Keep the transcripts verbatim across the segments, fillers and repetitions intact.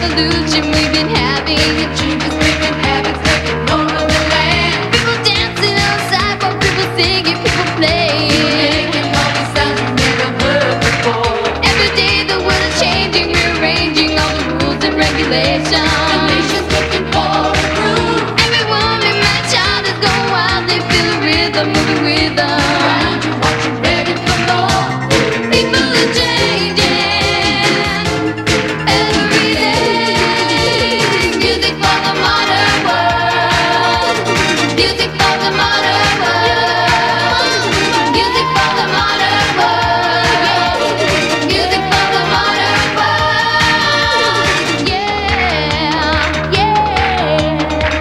revolution we've been having. The changes we've been having, taking over the land. People dancing outside while people singing, people playing, making all these sounds we've never heard before. Every day the world is changing, rearranging all the rules and regulations. The nation's looking for a groove. Every woman, man, child is going wild. They feel the rhythm, moving with them. Around you, watching, begging for more. People are changing every day. Music for the modern world. Music for the modern world. Music for the modern world. Music for the modern world. Yeah, yeah.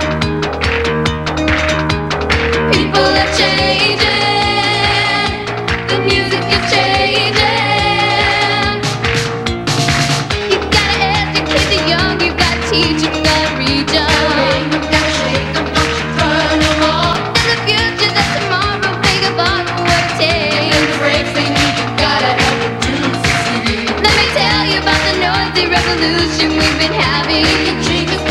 People are changing. The music is changing. You gotta educate the young, you gotta teach them, you gotta reach them. You gotta shake them, don't you turn them off. And the future, that's tomorrow, think about what it takes. And the breaks they need, you gotta help them to succeed. Let me tell you about the noisy revolution we've been having. The changes